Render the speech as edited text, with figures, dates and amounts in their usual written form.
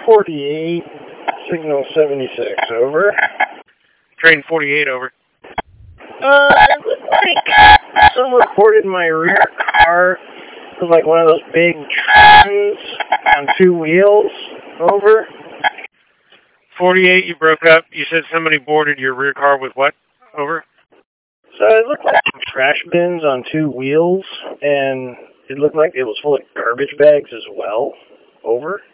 48, signal 76, over. Train 48, over. It looked like someone reported my rear car was like one of those big trans on two wheels, over. 48, you broke up. You said somebody boarded your rear car with what? Over. So it looked like some trash bins on two wheels, and it looked like it was full of garbage bags as well, over.